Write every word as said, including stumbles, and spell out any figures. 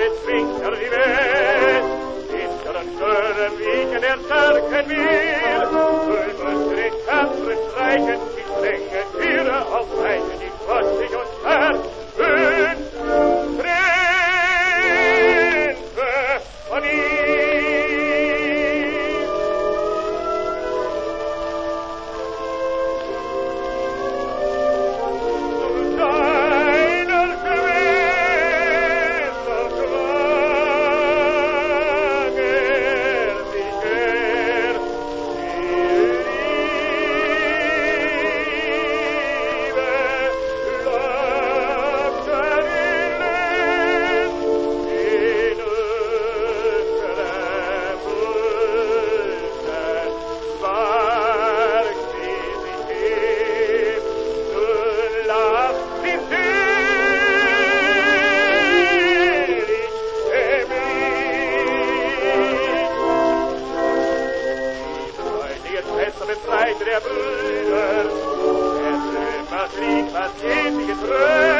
bezwingt er die Welt. Hinteren Stürmen wiegen der starken wir. Römer den Kampfen streichen, die Stränge Tiere aufreichen, die trotzig und stark sind. Prinze von ihm. Zu seiner Schwester schwang er sich her, die Liebe lag darin, in unserer Brüste barg sie sich hin. Nun lacht sie selig, himmlisch. Die bräunliche Schwester befreit der Brüder, der Trümmer fliegt, was ewige Trömer.